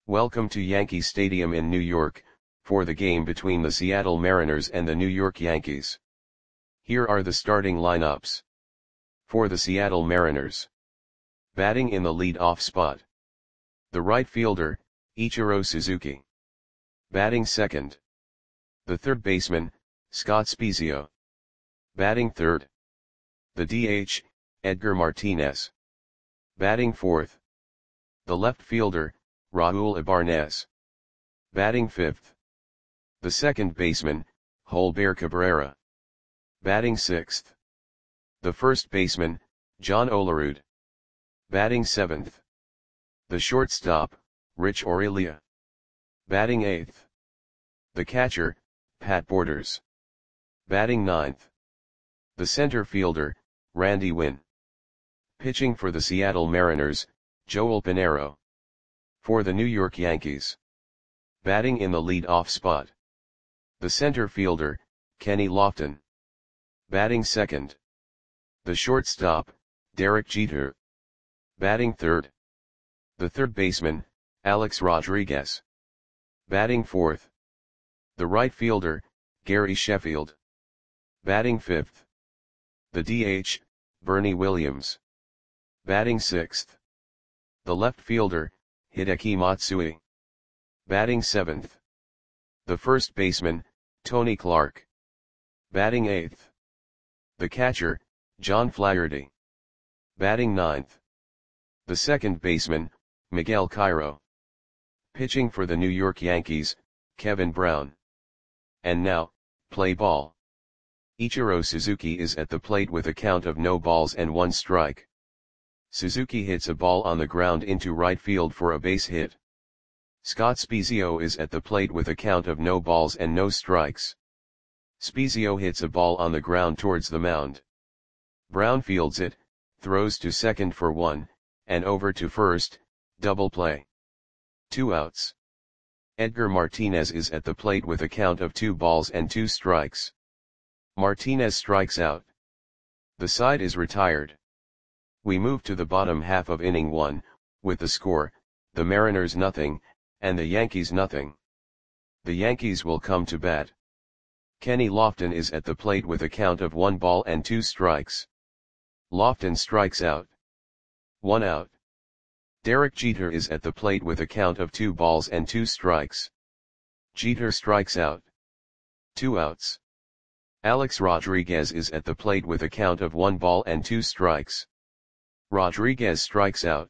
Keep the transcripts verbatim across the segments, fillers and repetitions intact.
Welcome to Yankee Stadium in New York, for the game between the Seattle Mariners and the New York Yankees. Here are the starting lineups. For the Seattle Mariners. Batting in the lead-off spot. The right fielder, Ichiro Suzuki. Batting second. The third baseman, Scott Spiezio. Batting third. The D H, Edgar Martinez. Batting fourth. The left fielder, Raul Ibanez. Batting fifth. The second baseman, Holber Cabrera. Batting sixth. The first baseman, John Olerud. Batting seventh. The shortstop, Rich Aurilia. Batting eighth. The catcher, Pat Borders. Batting ninth. The center fielder, Randy Winn. Pitching for the Seattle Mariners, Joel Pinheiro. For the New York Yankees. Batting in the lead-off spot. The center fielder, Kenny Lofton. Batting second. The shortstop, Derek Jeter. Batting third. The third baseman, Alex Rodriguez. Batting fourth. The right fielder, Gary Sheffield. Batting fifth. The D H, Bernie Williams. Batting sixth. The left fielder, Hideki Matsui. Batting seventh. The first baseman, Tony Clark. Batting eighth. The catcher, John Flaherty. Batting ninth. The second baseman, Miguel Cairo. Pitching for the New York Yankees, Kevin Brown. And now, play ball. Ichiro Suzuki is at the plate with a count of no balls and one strike. Suzuki hits a ball on the ground into right field for a base hit. Scott Spiezio is at the plate with a count of no balls and no strikes. Spiezio hits a ball on the ground towards the mound. Brown fields it, throws to second for one, and over to first, double play. Two outs. Edgar Martinez is at the plate with a count of two balls and two strikes. Martinez strikes out. The side is retired. We move to the bottom half of inning one, with the score, the Mariners nothing, and the Yankees nothing. The Yankees will come to bat. Kenny Lofton is at the plate with a count of one ball and two strikes. Lofton strikes out. One out. Derek Jeter is at the plate with a count of two balls and two strikes. Jeter strikes out. Two outs. Alex Rodriguez is at the plate with a count of one ball and two strikes. Rodriguez strikes out.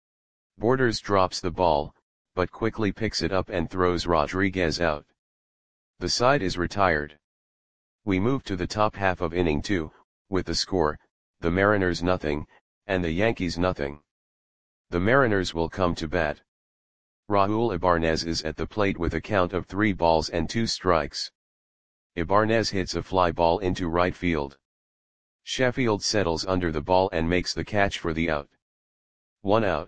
Borders drops the ball, but quickly picks it up and throws Rodriguez out. The side is retired. We move to the top half of inning two, with the score, the Mariners nothing, and the Yankees nothing. The Mariners will come to bat. Raul Ibanez is at the plate with a count of three balls and two strikes. Ibanez hits a fly ball into right field. Sheffield settles under the ball and makes the catch for the out. One out.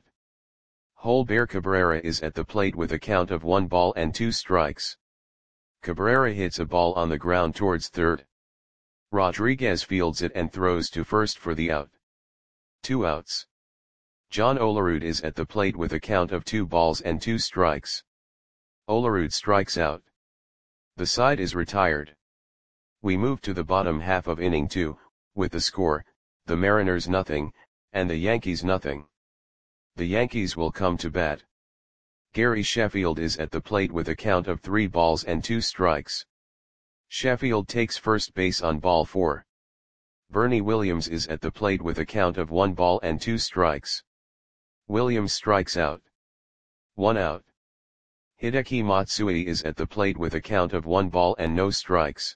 Holber Cabrera is at the plate with a count of one ball and two strikes. Cabrera hits a ball on the ground towards third. Rodriguez fields it and throws to first for the out. Two outs. John Olerud is at the plate with a count of two balls and two strikes. Olerud strikes out. The side is retired. We move to the bottom half of inning two, with the score, the Mariners nothing, and the Yankees nothing. The Yankees will come to bat. Gary Sheffield is at the plate with a count of three balls and two strikes. Sheffield takes first base on ball four. Bernie Williams is at the plate with a count of one ball and two strikes. Williams strikes out. One out. Hideki Matsui is at the plate with a count of one ball and no strikes.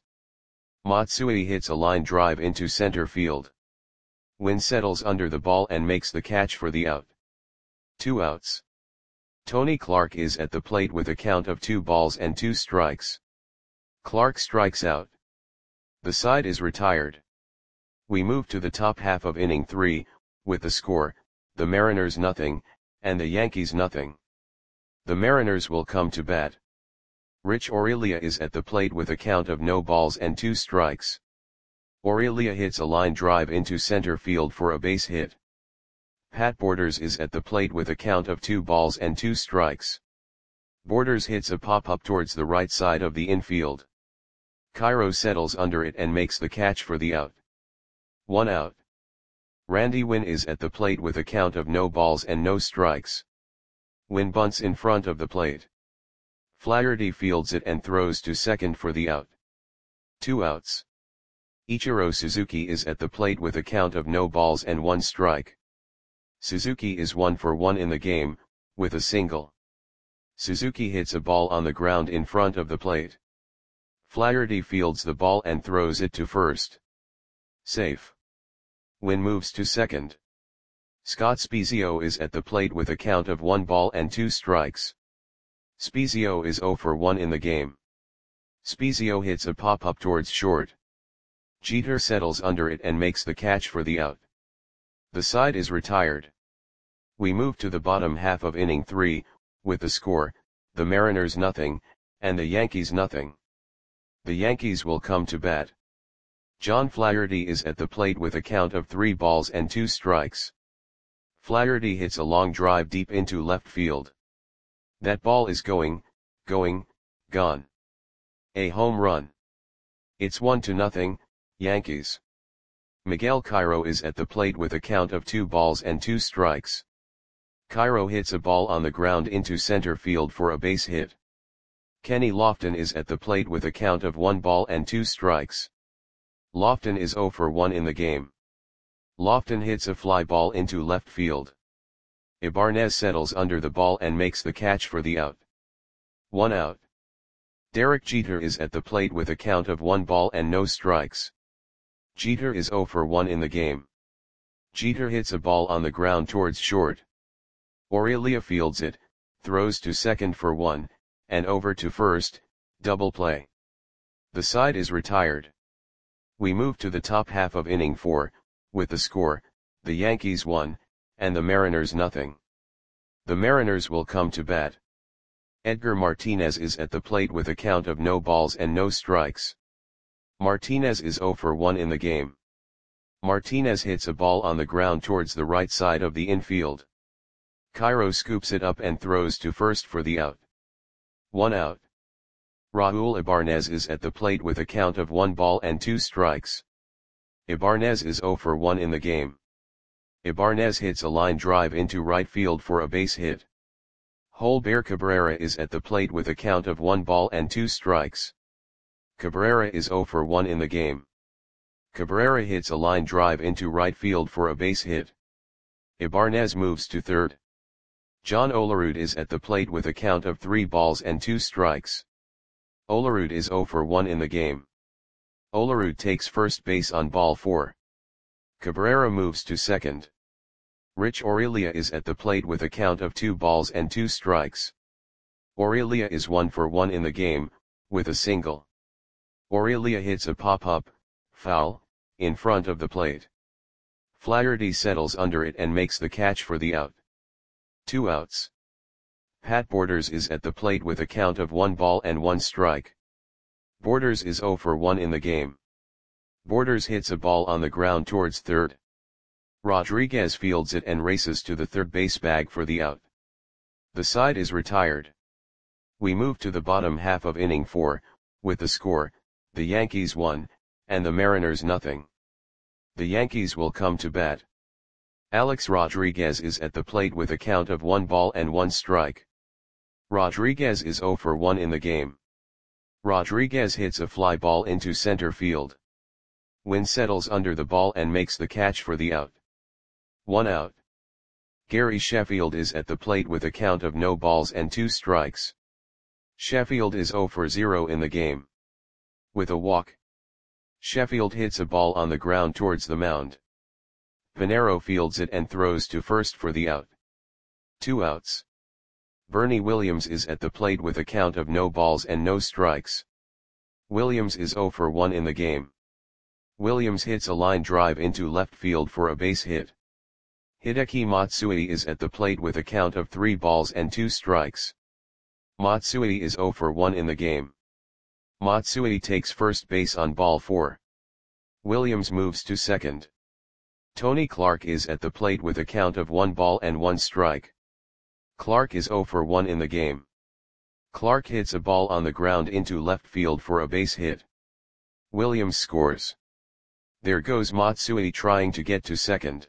Matsui hits a line drive into center field. Winn settles under the ball and makes the catch for the out. Two outs. Tony Clark is at the plate with a count of two balls and two strikes. Clark strikes out. The side is retired. We move to the top half of inning three, with the score, the Mariners nothing, and the Yankees nothing. The Mariners will come to bat. Rich Aurilia is at the plate with a count of no balls and two strikes. Aurilia hits a line drive into center field for a base hit. Pat Borders is at the plate with a count of two balls and two strikes. Borders hits a pop-up towards the right side of the infield. Cairo settles under it and makes the catch for the out. One out. Randy Wynn is at the plate with a count of no balls and no strikes. Wynn bunts in front of the plate. Flaherty fields it and throws to second for the out. Two outs. Ichiro Suzuki is at the plate with a count of no balls and one strike. Suzuki is one for one in the game, with a single. Suzuki hits a ball on the ground in front of the plate. Flaherty fields the ball and throws it to first. Safe. Wynn moves to second. Scott Spiezio is at the plate with a count of one ball and two strikes. Spiezio is zero for one in the game. Spiezio hits a pop-up towards short. Jeter settles under it and makes the catch for the out. The side is retired. We move to the bottom half of inning three, with the score, the Mariners nothing, and the Yankees nothing. The Yankees will come to bat. John Flaherty is at the plate with a count of three balls and two strikes. Flaherty hits a long drive deep into left field. That ball is going, going, gone. A home run. It's one to nothing, Yankees. Miguel Cairo is at the plate with a count of two balls and two strikes. Cairo hits a ball on the ground into center field for a base hit. Kenny Lofton is at the plate with a count of one ball and two strikes. Lofton is zero for one in the game. Lofton hits a fly ball into left field. Ibanez settles under the ball and makes the catch for the out. One out. Derek Jeter is at the plate with a count of one ball and no strikes. Jeter is zero for one in the game. Jeter hits a ball on the ground towards short. Aurelia fields it, throws to second for one, and over to first, double play. The side is retired. We move to the top half of inning four, with the score, the Yankees one, and the Mariners nothing. The Mariners will come to bat. Edgar Martinez is at the plate with a count of no balls and no strikes. Martinez is zero for one in the game. Martinez hits a ball on the ground towards the right side of the infield. Cairo scoops it up and throws to first for the out. One out. Raul Ibanez is at the plate with a count of one ball and two strikes. Ibanez is zero for one in the game. Ibanez hits a line drive into right field for a base hit. Holber Cabrera is at the plate with a count of one ball and two strikes. Cabrera is zero for one in the game. Cabrera hits a line drive into right field for a base hit. Ibanez moves to third. John Olerud is at the plate with a count of three balls and two strikes. Olerud is zero for one in the game. Olerud takes first base on ball four. Cabrera moves to second. Rich Aurelia is at the plate with a count of two balls and two strikes. Aurelia is one for one in the game, with a single. Aurelia hits a pop-up, foul, in front of the plate. Flaherty settles under it and makes the catch for the out. Two outs. Pat Borders is at the plate with a count of one ball and one strike. Borders is zero for one in the game. Borders hits a ball on the ground towards third. Rodriguez fields it and races to the third base bag for the out. The side is retired. We move to the bottom half of inning four, with the score, the Yankees one, and the Mariners nothing. The Yankees will come to bat. Alex Rodriguez is at the plate with a count of one ball and one strike. Rodriguez is zero for one in the game. Rodriguez hits a fly ball into center field. Wynn settles under the ball and makes the catch for the out. One out. Gary Sheffield is at the plate with a count of no balls and two strikes. Sheffield is zero for zero in the game. With a walk. Sheffield hits a ball on the ground towards the mound. Pinero fields it and throws to first for the out. Two outs. Bernie Williams is at the plate with a count of no balls and no strikes. Williams is zero for one in the game. Williams hits a line drive into left field for a base hit. Hideki Matsui is at the plate with a count of three balls and two strikes. Matsui is zero for one in the game. Matsui takes first base on ball four. Williams moves to second. Tony Clark is at the plate with a count of one ball and one strike. Clark is zero for one in the game. Clark hits a ball on the ground into left field for a base hit. Williams scores. There goes Matsui trying to get to second.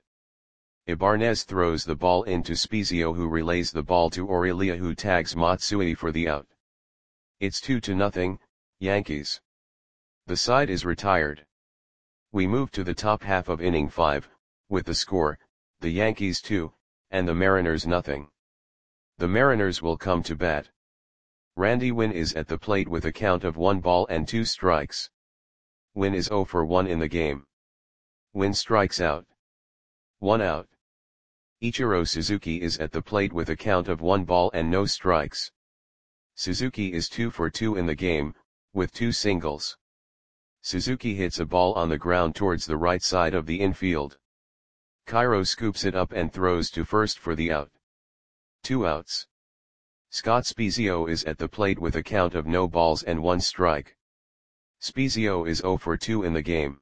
Ibanez throws the ball into Spezio, who relays the ball to Aurelia, who tags Matsui for the out. It's two to nothing, Yankees. The side is retired. We move to the top half of inning five, with the score, the Yankees two, and the Mariners nothing. The Mariners will come to bat. Randy Winn is at the plate with a count of one ball and two strikes. Winn is oh for one in the game. Winn strikes out. One out. Ichiro Suzuki is at the plate with a count of one ball and no strikes. Suzuki is two for two in the game, with two singles. Suzuki hits a ball on the ground towards the right side of the infield. Cairo scoops it up and throws to first for the out. Two outs. Scott Spezio is at the plate with a count of no balls and one strike. Spezio is oh for two in the game.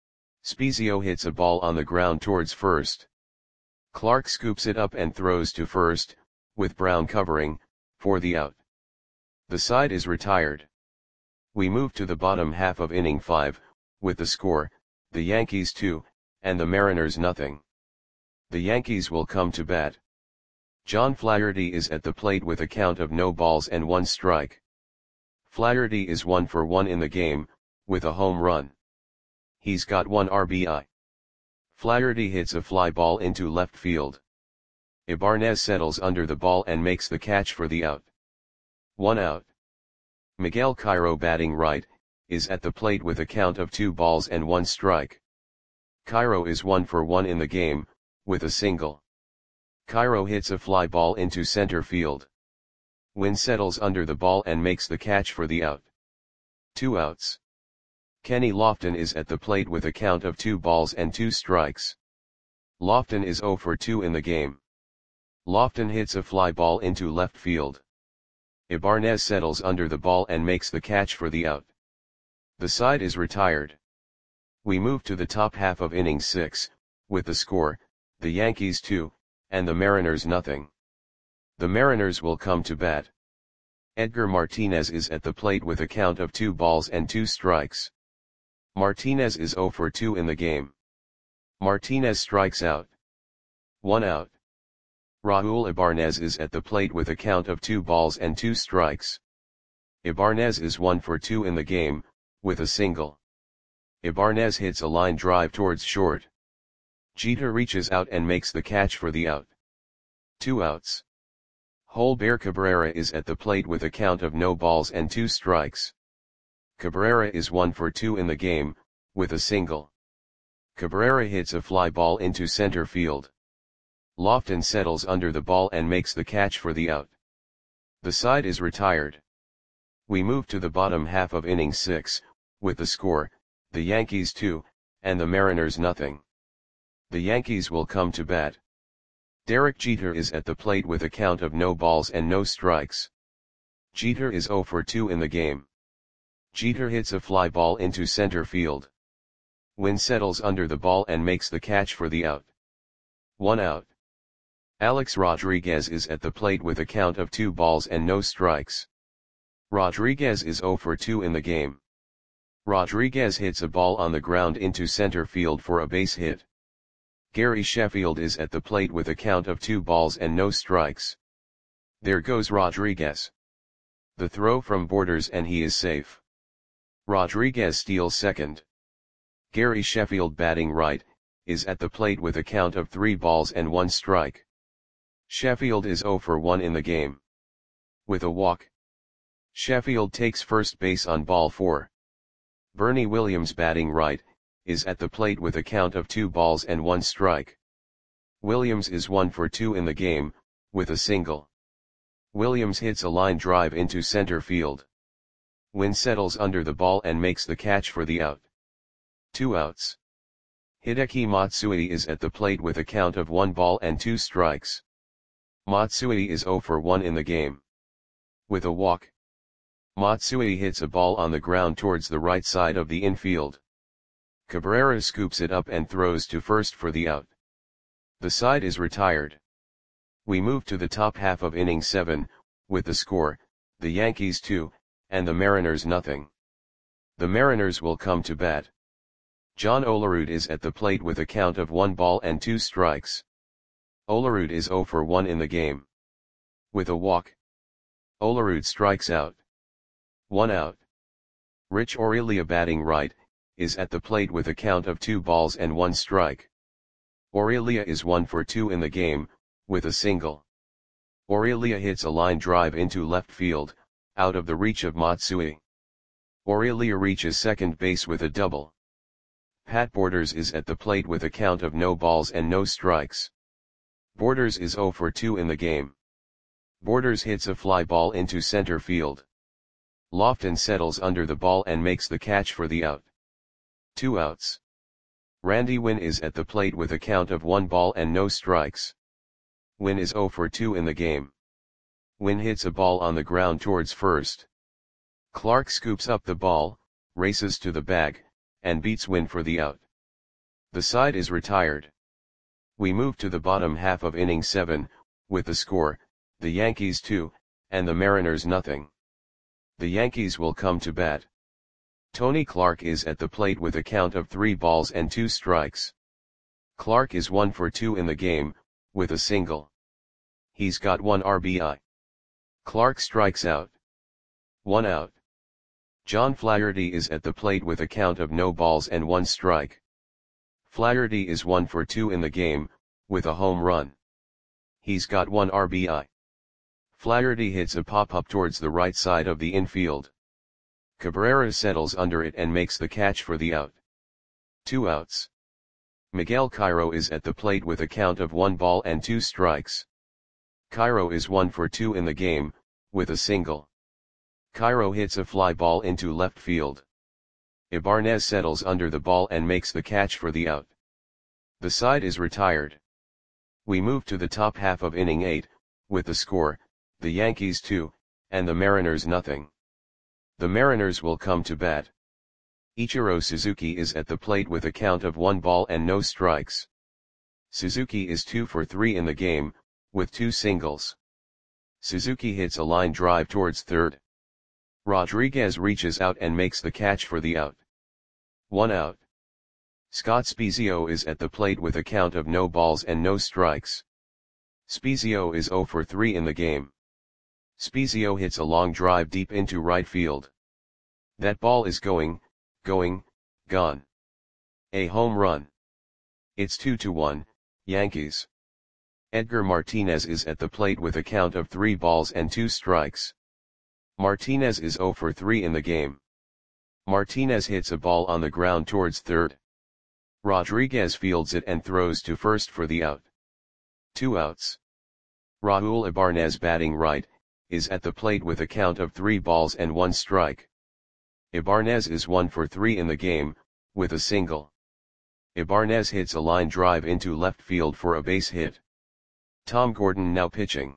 Spezio hits a ball on the ground towards first. Clark scoops it up and throws to first, with Brown covering, for the out. The side is retired. We move to the bottom half of inning five, with the score, the Yankees two, and the Mariners nothing. The Yankees will come to bat. John Flaherty is at the plate with a count of no balls and one strike. Flaherty is one for one in the game, with a home run. He's got one R B I. Flaherty hits a fly ball into left field. Ibanez settles under the ball and makes the catch for the out. One out. Miguel Cairo, batting right, is at the plate with a count of two balls and one strike. Cairo is one for one in the game, with a single. Cairo hits a fly ball into center field. Winn settles under the ball and makes the catch for the out. Two outs. Kenny Lofton is at the plate with a count of two balls and two strikes. Lofton is oh for two in the game. Lofton hits a fly ball into left field. Ibanez settles under the ball and makes the catch for the out. The side is retired. We move to the top half of inning six, with the score, the Yankees two, and the Mariners nothing. The Mariners will come to bat. Edgar Martinez is at the plate with a count of two balls and two strikes. Martinez is oh for two in the game. Martinez strikes out. One out. Raul Ibanez is at the plate with a count of two balls and two strikes. Ibanez is one for two in the game, with a single. Ibanez hits a line drive towards short. Jeter reaches out and makes the catch for the out. Two outs. Holber Cabrera is at the plate with a count of no balls and two strikes. Cabrera is one for two in the game, with a single. Cabrera hits a fly ball into center field. Lofton settles under the ball and makes the catch for the out. The side is retired. We move to the bottom half of inning six, with the score, the Yankees two, and the Mariners nothing. The Yankees will come to bat. Derek Jeter is at the plate with a count of no balls and no strikes. Jeter is oh for two in the game. Jeter hits a fly ball into center field. Winn settles under the ball and makes the catch for the out. One out. Alex Rodriguez is at the plate with a count of two balls and no strikes. Rodriguez is oh for two in the game. Rodriguez hits a ball on the ground into center field for a base hit. Gary Sheffield is at the plate with a count of two balls and no strikes. There goes Rodriguez. The throw from Borders and he is safe. Rodriguez steals second. Gary Sheffield, batting right, is at the plate with a count of three balls and one strike. Sheffield is oh for one in the game. With a walk. Sheffield takes first base on ball four. Bernie Williams, batting right, is at the plate with a count of two balls and one strike. Williams is one for two in the game, with a single. Williams hits a line drive into center field. Winn settles under the ball and makes the catch for the out. Two outs. Hideki Matsui is at the plate with a count of one ball and two strikes. Matsui is oh for one in the game. With a walk. Matsui hits a ball on the ground towards the right side of the infield. Cabrera scoops it up and throws to first for the out. The side is retired. We move to the top half of inning seven, with the score, the Yankees two, and the Mariners nothing. The Mariners will come to bat. John Olerud is at the plate with a count of one ball and two strikes. Olerud is zero for one in the game. With a walk, Olerud strikes out. One out. Rich Aurelia, batting right, is at the plate with a count of two balls and one strike. Aurelia is one for two in the game, with a single. Aurelia hits a line drive into left field, out of the reach of Matsui. Aurelia reaches second base with a double. Pat Borders is at the plate with a count of no balls and no strikes. Borders is zero for two in the game. Borders hits a fly ball into center field. Lofton settles under the ball and makes the catch for the out. Two outs. Randy Winn is at the plate with a count of one ball and no strikes. Winn is zero for two in the game. Winn hits a ball on the ground towards first. Clark scoops up the ball, races to the bag, and beats Winn for the out. The side is retired. We move to the bottom half of inning seven, with the score, the Yankees two, and the Mariners nothing. The Yankees will come to bat. Tony Clark is at the plate with a count of three balls and two strikes. Clark is one for two in the game, with a single. He's got one R B I. Clark strikes out. One out. John Flaherty is at the plate with a count of no balls and one strike. Flaherty is one for two in the game, with a home run. He's got one R B I. Flaherty hits a pop-up towards the right side of the infield. Cabrera settles under it and makes the catch for the out. Two outs. Miguel Cairo is at the plate with a count of one ball and two strikes. Cairo is one for two in the game, with a single. Cairo hits a fly ball into left field. Ibanez settles under the ball and makes the catch for the out. The side is retired. We move to the top half of inning eight, with the score, the Yankees two, and the Mariners nothing. The Mariners will come to bat. Ichiro Suzuki is at the plate with a count of one ball and no strikes. Suzuki is two for three in the game, with two singles. Suzuki hits a line drive towards third. Rodriguez reaches out and makes the catch for the out. One out. Scott Spiezio is at the plate with a count of no balls and no strikes. Spiezio is zero for three in the game. Spiezio hits a long drive deep into right field. That ball is going, going, gone. A home run. It's two to one, Yankees. Edgar Martinez is at the plate with a count of three balls and two strikes. Martinez is zero for three in the game. Martinez hits a ball on the ground towards third. Rodriguez fields it and throws to first for the out. Two outs. Raul Ibanez, batting right, is at the plate with a count of three balls and one strike. Ibanez is one for three in the game, with a single. Ibanez hits a line drive into left field for a base hit. Tom Gordon now pitching.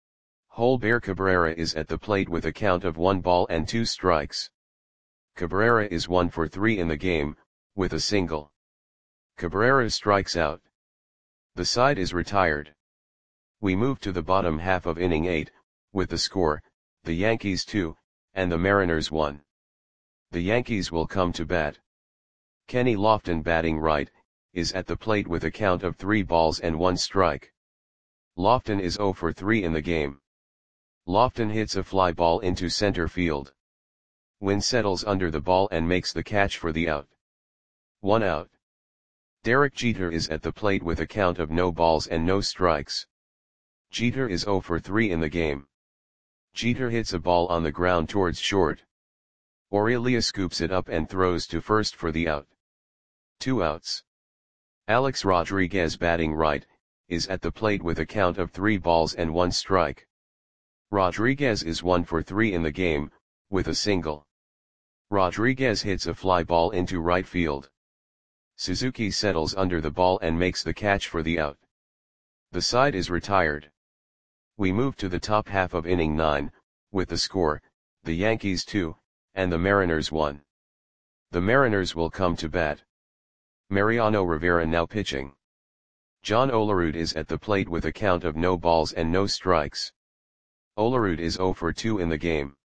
Holber Cabrera is at the plate with a count of one ball and two strikes. Cabrera is one for three in the game, with a single. Cabrera strikes out. The side is retired. We move to the bottom half of inning eight, with the score, the Yankees two, and the Mariners one. The Yankees will come to bat. Kenny Lofton, batting right, is at the plate with a count of three balls and one strike. Lofton is zero for three in the game. Lofton hits a fly ball into center field. Winn settles under the ball and makes the catch for the out. One out. Derek Jeter is at the plate with a count of no balls and no strikes. Jeter is zero for three in the game. Jeter hits a ball on the ground towards short. Aurelia scoops it up and throws to first for the out. Two outs. Alex Rodriguez, batting right, is at the plate with a count of three balls and one strike. Rodriguez is one for three in the game, with a single. Rodriguez hits a fly ball into right field. Suzuki settles under the ball and makes the catch for the out. The side is retired. We move to the top half of inning nine, with the score, the Yankees two, and the Mariners one. The Mariners will come to bat. Mariano Rivera now pitching. John Olerud is at the plate with a count of no balls and no strikes. Olerud is zero for two in the game.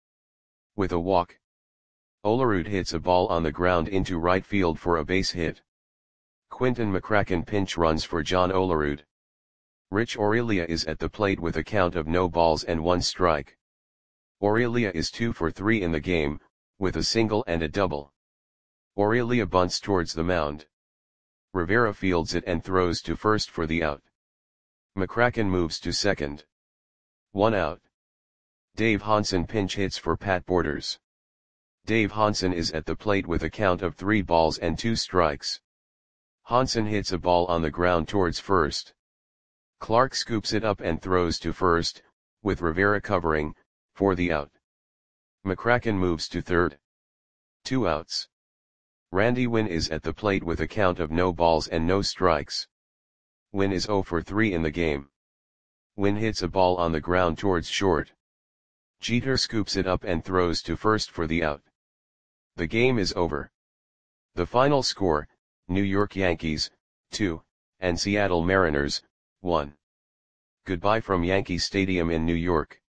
with a walk. Olerud hits a ball on the ground into right field for a base hit. Quinton McCracken pinch runs for John Olerud. Rich Aurelia is at the plate with a count of no balls and one strike. Aurelia is two for three in the game, with a single and a double. Aurelia bunts towards the mound. Rivera fields it and throws to first for the out. McCracken moves to second. One out. Dave Hansen pinch hits for Pat Borders. Dave Hansen is at the plate with a count of three balls and two strikes. Hansen hits a ball on the ground towards first. Clark scoops it up and throws to first, with Rivera covering, for the out. McCracken moves to third. Two outs. Randy Wynn is at the plate with a count of no balls and no strikes. Wynn is zero for three in the game. Wynn hits a ball on the ground towards short. Jeter scoops it up and throws to first for the out. The game is over. The final score, New York Yankees, two, and Seattle Mariners, one. Goodbye from Yankee Stadium in New York.